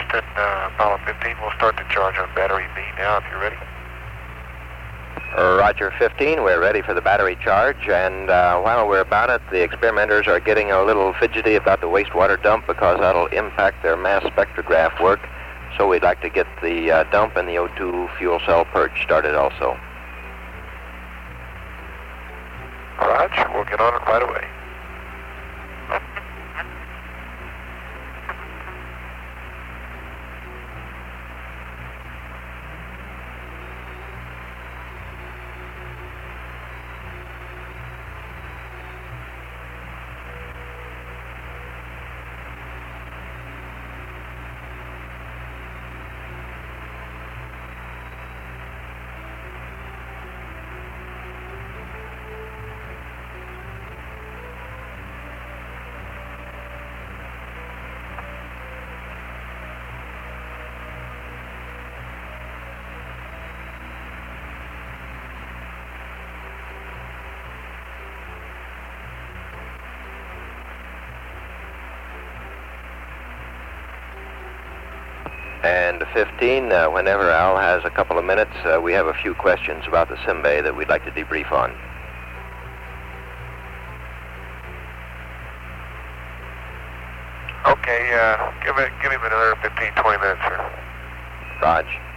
Houston, Apollo 15, we'll start the charge on battery B now if you're ready. Roger 15, we're ready for the battery charge, and while we're about it, the experimenters are getting a little fidgety about the wastewater dump because that'll impact their mass spectrograph work, so we'd like to get the dump and the O2 fuel cell purge started also. Roger, we'll get on it right away. And 15, whenever Al has a couple of minutes, we have a few questions about the Simbay that we'd like to debrief on. Okay, give him another 15, 20 minutes, sir. Raj.